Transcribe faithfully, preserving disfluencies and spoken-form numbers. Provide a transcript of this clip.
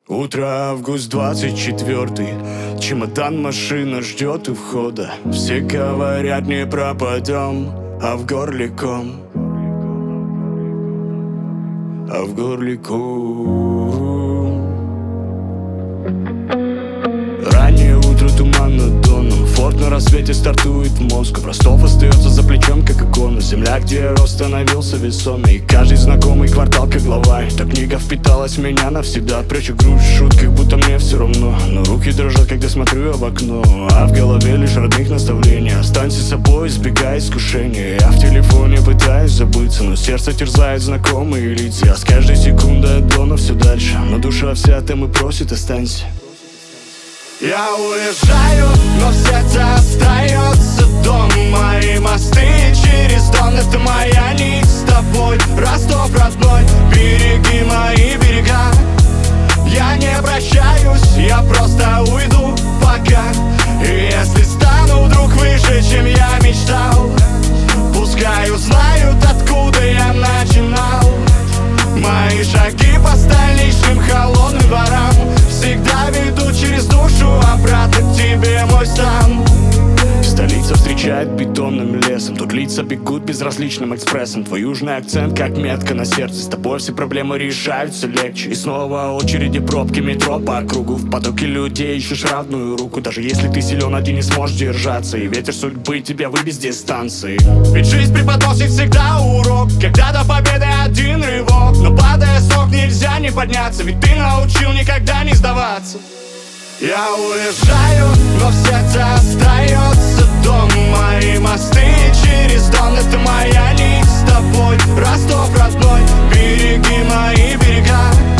Утро, август двадцать четвёртый. Чемодан, машина ждет у входа. Все говорят, не пропадем, а в горле ком, а в горле ком. Раннее утро, туман над Доном. Форт на рассвете стартует в Москву. Ростов остается за плечом, как икона. Земля, где я рос, становился весомый. И каждый знакомый квартал, как глава. Эта книга впиталась в меня навсегда. Прячу грусть в шутках, будто мне все равно. Но руки дрожат, когда смотрю я в окно. А в голове лишь родных наставлений. Останься собой, избегай искушения. Я в телефоне пытаюсь забыться, но сердце терзает знакомые лица. Я с каждой секундой от Дона все дальше, но душа вся там и просит: останься. Я уезжаю, но в сердце остается дом. Мои мосты через Дон — это моя нить с тобой. Ростов родной, береги мои берега. Я не прощаюсь, я просто уйду пока. И если стану вдруг выше, чем я мечтал, пускай узнают, откуда я начинал. Мои шаги по столичным холодным дворам всегда ведут через душу обратно к тебе, мой стан. Столица встречает бетонным лесом. Тут лица бегут безразличным экспрессом. Твой южный акцент как метка на сердце. С тобой все проблемы решаются легче. И снова очереди, пробки, метро по кругу. В потоке людей ищешь равную руку. Даже если ты силен, один не сможешь держаться. И ветер судьбы тебя выбит с дистанции. Ведь жизнь преподносит всегда урок. Когда до победы один рывок. Но падая с ног, нельзя не подняться. Ведь ты научил никогда не сдаваться. Я уезжаю, но в сердце остается дом. Мои мосты через Дон — это моя нить с тобой. Ростов родной, береги мои берега.